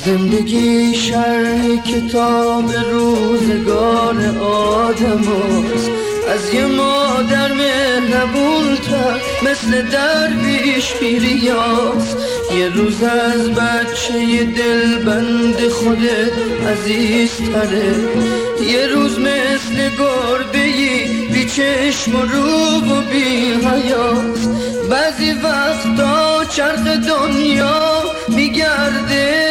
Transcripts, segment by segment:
زندگی شرح کتاب روزگار آدم هست، از یه مادر مهربون تر مثل درویش پیریاست. یه روز از بچه دلبند خودت عزیز تره، یه روز مثل گربه‌ای بی چشم و رو و بی حیاست. بعضی وقتا چرخ دنیا میگرده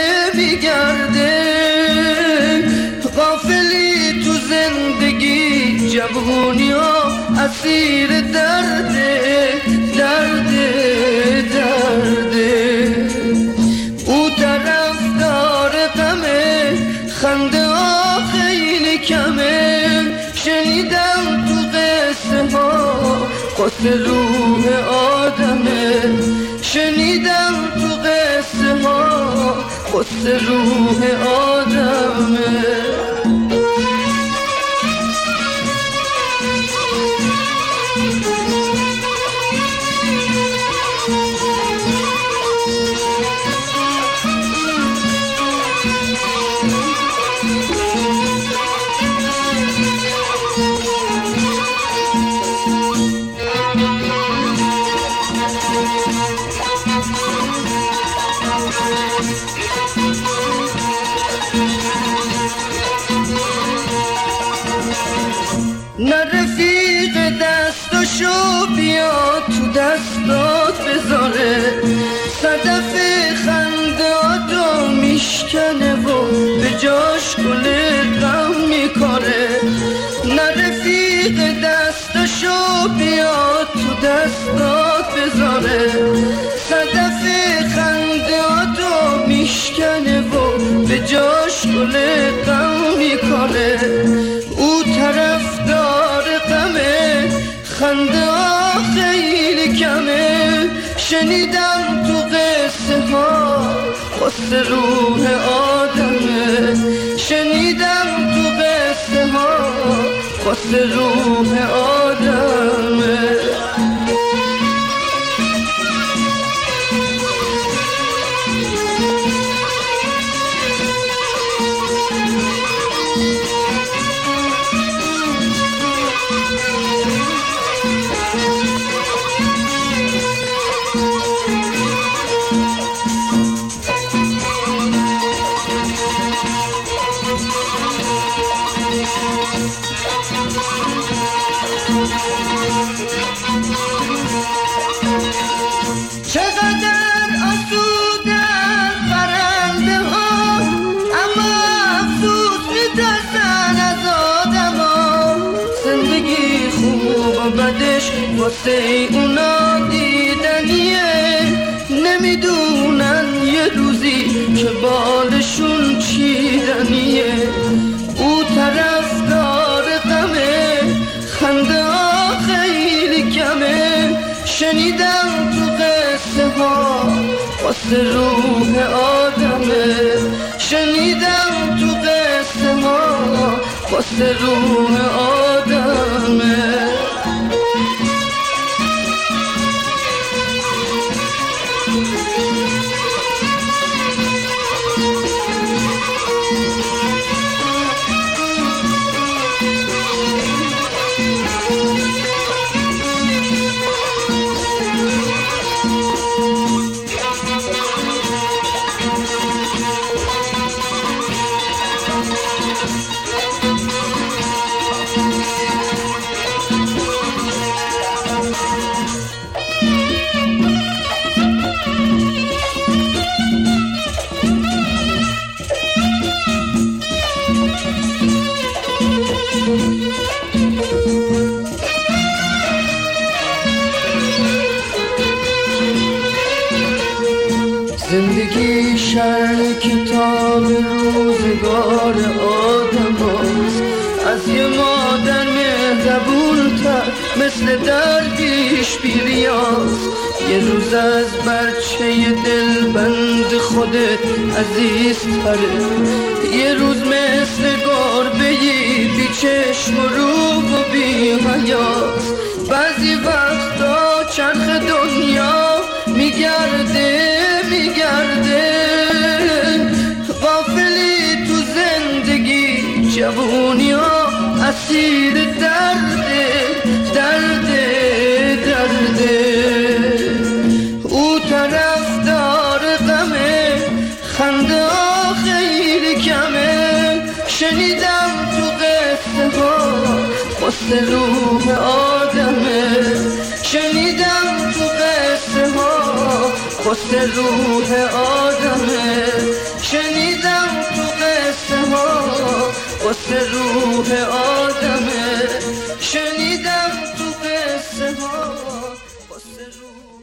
غافلی تو زندگی، جوونی ها اسیر درده. او طرف داره غمه، خنده ها خیلی کمه. شنیدم تو قصه ها قصه روح آدمه، شنیدم تو قصه ها قصه روح آدمه. نه رفیق دستاشو بیا تو دستات بذاره، صدف خندهاتو میشکنه و به جاش گل غم میکاره. نه رفیق دستاشو بیا تو دستات بذاره، صدف خندهاتو میشکنه و به جاش گل غم میکاره. او طرف داره غمه، خنده ها خیلی کمه. شنیدم تو قصه ها قصه روح آدمه، شنیدم تو قصه ها قصه روح آدمه. چقدر آسودن پرنده ها، اما افسوس میترسن از آدم ها. زندگی خوب و بدش واسه اونا دیدنیه، نمیدونن یه روزی که بالشون چیدنیه. او طرف داره غمه، خنده ها خیلی کمه. شنیدم تو قصه ها قصه روح آدمه، شنیدم تو قصه ها قصه روح آدمه. زندگی شرح کتاب روزگار آدم هست، از یه مادر مهربون تر مثل درویش پیریاست. یه روز از بچه دلبند خودت عزیز تره، یه روز مثل گربه‌ای بی چشم و رو و بی حیاست. بعضی وقتا چرخ دنیا میگرده شنیدم تو قصه ها خسته روح آدمه، شنیدم تو قصه ها خسته روح آدمه، شنیدم تو قصه ها خسته روح آدمه، شنیدم تو قصه ها خسته روح